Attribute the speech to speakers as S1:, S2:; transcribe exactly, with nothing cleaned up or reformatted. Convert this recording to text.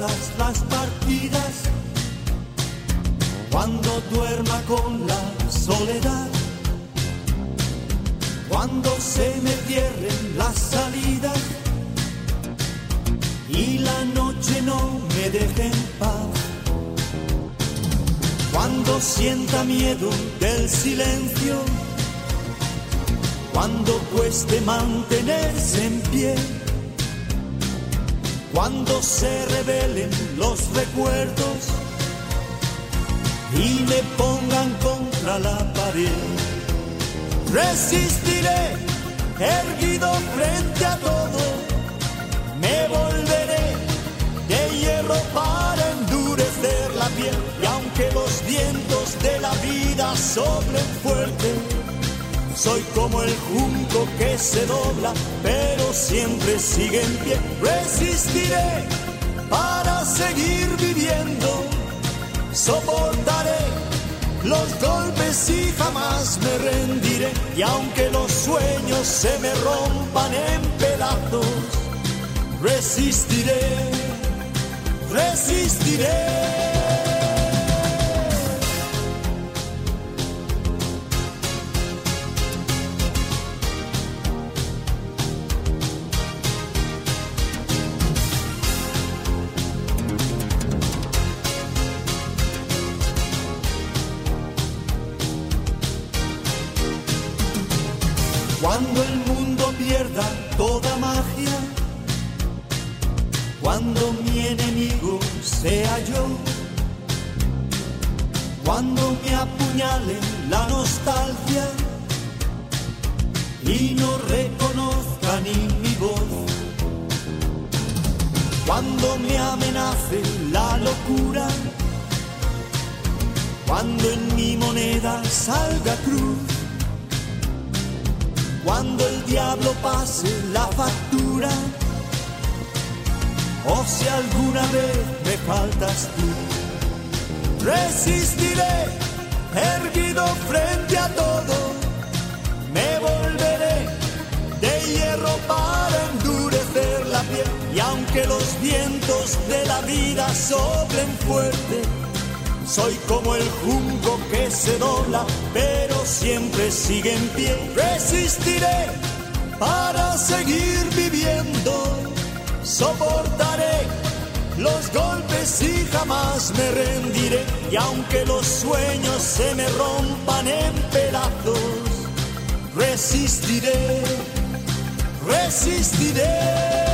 S1: todas las partidas, cuando duerma con la soledad, cuando se me cierren las salidas y la noche no me deje en paz, cuando sienta miedo del silencio, cuando cueste mantenerse en pie, cuando se revelen los recuerdos y me pongan contra la pared, resistiré erguido frente a todo, me volveré de hierro para endurecer la piel, y aunque los vientos de la vida soplen fuerte, soy como el junco que se dobla, pero siempre sigue en pie. Resistiré para seguir viviendo, soportaré los golpes y jamás me rendiré. Y aunque los sueños se me rompan en pedazos, resistiré, resistiré. Cuando el mundo pierda toda magia, cuando mi enemigo sea yo, cuando me apuñale la nostalgia y no reconozca ni mi voz, cuando me amenace la locura, cuando en mi moneda salga cruz, cuando el diablo pase la factura, o si alguna vez me faltas tú, resistiré erguido frente a todo, me volveré de hierro para endurecer la piel, y aunque los vientos de la vida soplen fuerte, soy como el junco que se dobla, pero siempre sigue en pie. Resistiré para seguir viviendo, soportaré los golpes y jamás me rendiré. Y aunque los sueños se me rompan en pedazos, resistiré, resistiré.